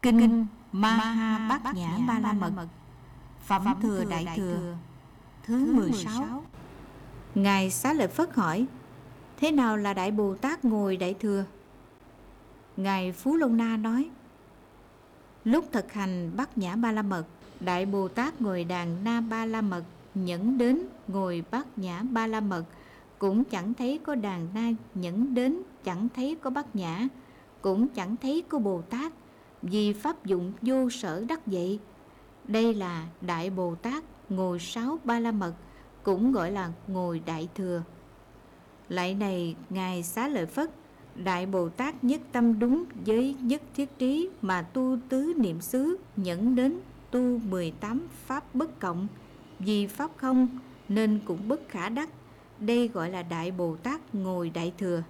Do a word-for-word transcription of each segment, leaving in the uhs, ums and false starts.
Kinh Ma-ha Bát Nhã Ba La Mật, Phẩm Thừa Đại Thừa, thứ mười sáu. Ngài Xá Lợi Phất hỏi: thế nào là Đại Bồ Tát ngồi Đại Thừa? Ngài Phú Lô Na nói: lúc thực hành Bát Nhã Ba La Mật, Đại Bồ Tát ngồi đàn Na Ba La Mật nhẫn đến ngồi Bát Nhã Ba La Mật, cũng chẳng thấy có đàn Na nhẫn đến, chẳng thấy có Bát Nhã, cũng chẳng thấy có Bồ Tát, vì pháp dụng vô sở đắc vậy. Đây là Đại Bồ Tát ngồi sáu Ba La Mật, cũng gọi là ngồi Đại Thừa. Lại này Ngài Xá Lợi Phất, Đại Bồ Tát nhất tâm đúng với nhất thiết trí mà tu tứ niệm xứ, nhẫn đến tu mười tám pháp bất cộng, vì pháp không nên cũng bất khả đắc. Đây gọi là Đại Bồ Tát ngồi Đại Thừa.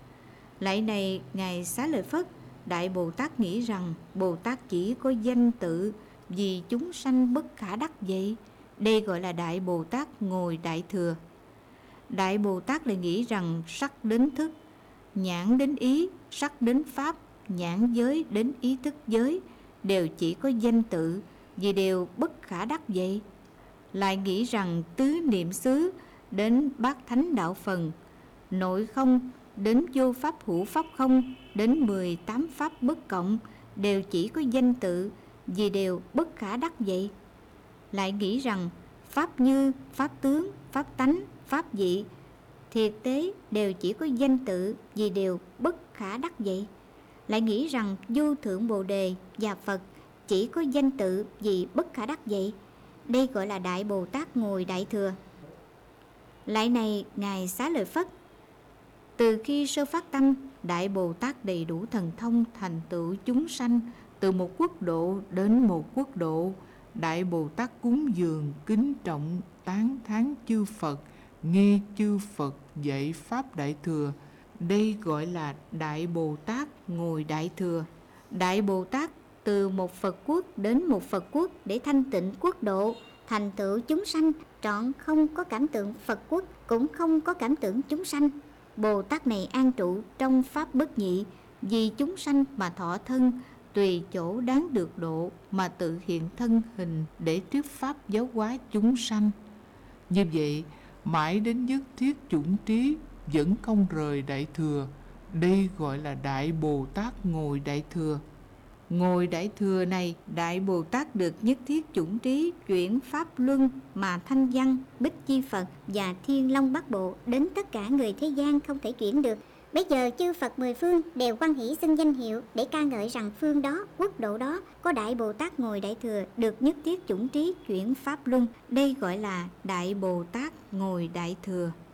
Lại này Ngài Xá Lợi Phất, Đại Bồ Tát nghĩ rằng Bồ Tát chỉ có danh tự, vì chúng sanh bất khả đắc vậy. Đây gọi là Đại Bồ Tát ngồi Đại Thừa. Đại Bồ Tát lại nghĩ rằng sắc đến thức, nhãn đến ý, sắc đến pháp, nhãn giới đến ý thức giới đều chỉ có danh tự, vì đều bất khả đắc vậy. Lại nghĩ rằng tứ niệm xứ đến bát thánh đạo phần, nội không đến vô pháp hữu pháp không, đến mười tám pháp bất cộng đều chỉ có danh tự, vì đều bất khả đắc vậy. Lại nghĩ rằng pháp như, pháp tướng, pháp tánh, pháp vị thiệt tế đều chỉ có danh tự, vì đều bất khả đắc vậy. Lại nghĩ rằng vô thượng Bồ Đề và Phật chỉ có danh tự, vì bất khả đắc vậy. Đây gọi là Đại Bồ Tát ngồi Đại Thừa. Lại này Ngài Xá Lợi Phất, từ khi sơ phát tâm, Đại Bồ Tát đầy đủ thần thông thành tựu chúng sanh, từ một quốc độ đến một quốc độ. Đại Bồ Tát cúng dường, kính trọng, tán thán chư Phật, nghe chư Phật dạy pháp Đại Thừa. Đây gọi là Đại Bồ Tát ngồi Đại Thừa. Đại Bồ Tát từ một Phật quốc đến một Phật quốc để thanh tịnh quốc độ, thành tựu chúng sanh, trọn không có cảm tưởng Phật quốc, cũng không có cảm tưởng chúng sanh. Bồ Tát này an trụ trong pháp bất nhị, vì chúng sanh mà thọ thân, tùy chỗ đáng được độ mà tự hiện thân hình để thuyết pháp giáo hóa chúng sanh. Như vậy mãi đến nhất thiết chủng trí vẫn không rời Đại Thừa. Đây gọi là Đại Bồ Tát ngồi Đại Thừa. Ngồi Đại Thừa này, Đại Bồ Tát được nhất thiết chủng trí chuyển pháp luân mà thanh văn, Bích Chi Phật và Thiên Long Bát Bộ đến tất cả người thế gian không thể chuyển được. Bây giờ chư Phật mười phương đều hoan hỷ xưng danh hiệu để ca ngợi rằng phương đó, quốc độ đó có Đại Bồ Tát ngồi Đại Thừa được nhất thiết chủng trí chuyển pháp luân. Đây gọi là Đại Bồ Tát ngồi Đại Thừa.